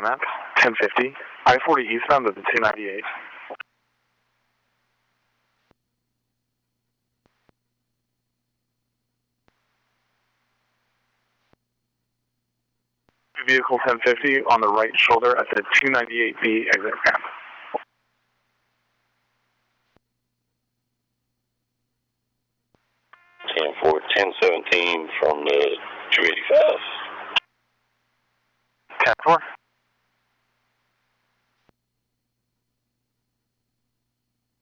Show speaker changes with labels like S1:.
S1: map, 1050, I-40 eastbound of the 298. Vehicle 1050 on the right shoulder at the 298B exit ramp.
S2: For 1017 from the 285.
S1: 10-4.